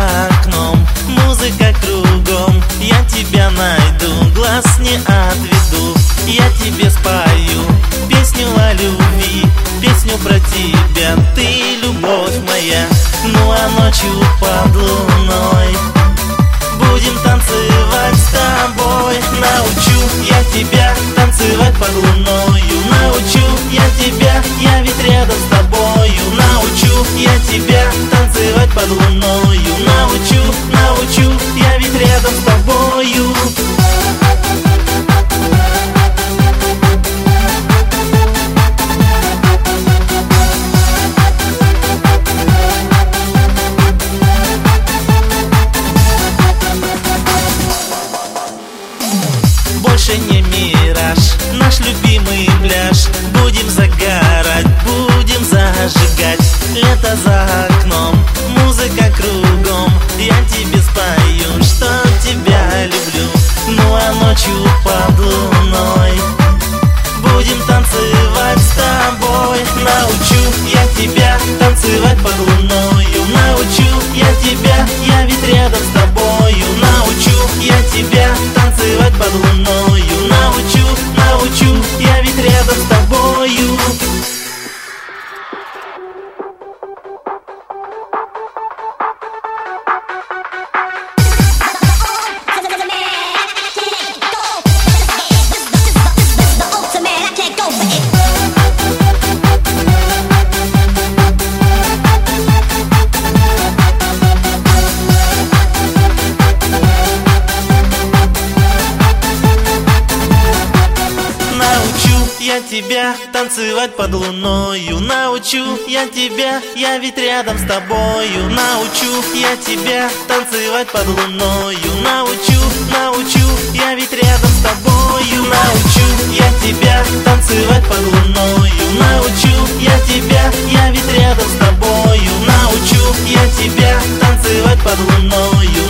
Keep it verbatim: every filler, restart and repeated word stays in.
за окном, музыка кругом. Я тебя найду, глаз не отведу. Я тебе спою песню о любви, песню про тебя, ты любовь моя. Ну а ночью под луной будем танцевать с тобой. Научу я тебя танцевать под луною. Научу я тебя, я ведь рядом с тобою. Научу я тебя танцевать под луною. Научу, научу, я ведь рядом с тобою. Больше не мираж, наш любимый пляж. Будем загорать, будем зажигать. Лето за окном, музыка кругом. Я тебе спою, что тебя люблю. Ну а ночью под луной будем танцевать с тобой. Научу я тебя танцевать под луною. Научу я тебя, я ведь рядом с тобою. Научу я тебя танцевать под луною. Научу, научу, я ведь рядом с тобою. Я тебя танцевать под луною. Научу я тебя, я ведь рядом с тобою. Научу я тебя танцевать под луною. Научу, научу, я ведь рядом с тобою. Научу я тебя танцевать под луною. Научу я тебя, я ведь рядом с тобою. Научу я тебя танцевать под луною.